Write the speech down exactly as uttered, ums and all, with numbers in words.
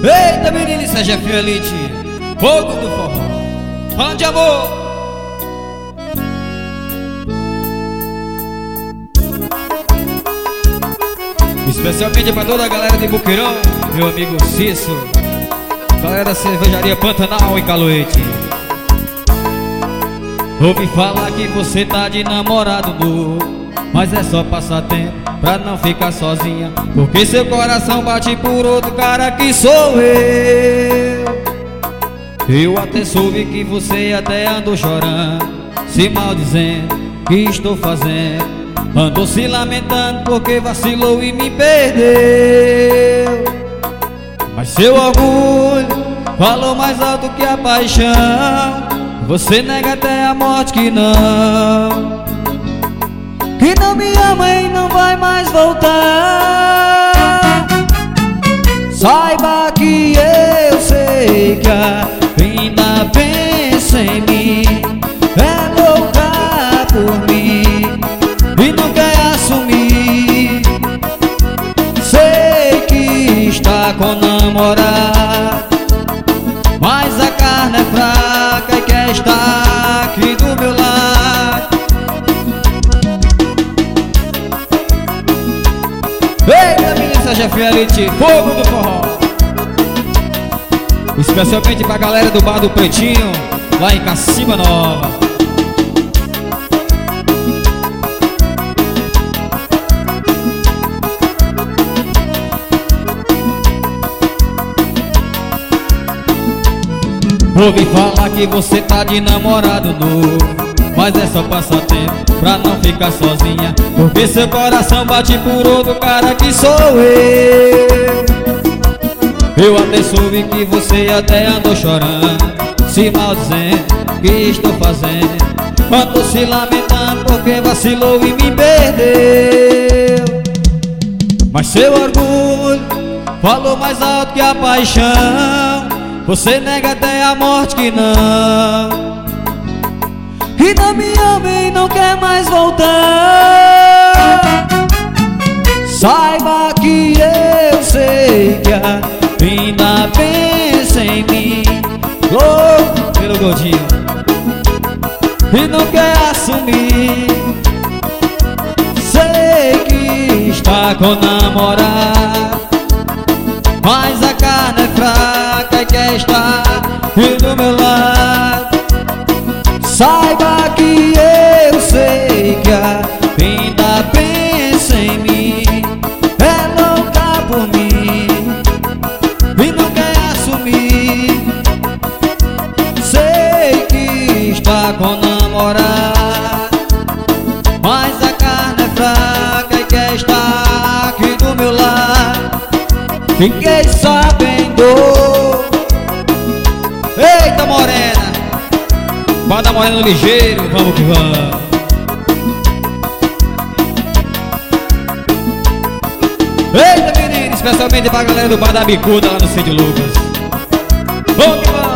Eita, menino, isso é Jefinho Elite, fogo do forró, fã de amor. Especialmente pra toda a galera de Boqueirão, meu amigo Cício, galera da cervejaria Pantanal em Caluete. Ouvi falar que você tá de namorado novo, mas é só passatempo pra não ficar sozinha, porque seu coração bate por outro cara que sou eu. Eu até soube que você até andou chorando, se maldizendo que estou fazendo, andou se lamentando porque vacilou e me perdeu. Mas seu orgulho falou mais alto que a paixão, você nega até a morte que não, que não me ama e não vai mais voltar. Saiba que eu sei que ainda pensa em mim, é louca por mim e não quer assumir. Sei que está com namorado, mas a carne é fraca e quer estar aqui do meu lado. Eita, menina, Jefinho Elite, fogo do forró. Especialmente pra galera do Bar do Pretinho, lá em Caciba Nova. Ouvi falar que você tá de namorado novo, mas é só passatempo pra não ficar sozinha, porque seu coração bate por outro cara que sou eu. Eu até soube que você até andou chorando, se maldizendo que estou fazendo, andou se lamentando porque vacilou e me perdeu. Mas seu orgulho falou mais alto que a paixão, você nega até a morte que não, que não me ama e não quer mais voltar. Saiba que eu sei que ainda pensa em mim, louco pelo gordinho, e não quer assumir. Sei que está com namorado, mas a carne é fraca e quer estar aqui do meu lado. Saiba que eu sei que ainda pensa em mim, é louca por mim e não quer assumir. Sei que está com namorado, mas a carne é fraca e quer estar aqui do meu lado. Fiquei sabendo. Eita, morena, bota morena ligeiro, vamos que vamos. Eita, menino, especialmente pra galera do Bar da Bicuda lá no Cid Lucas. Vamos que vamos.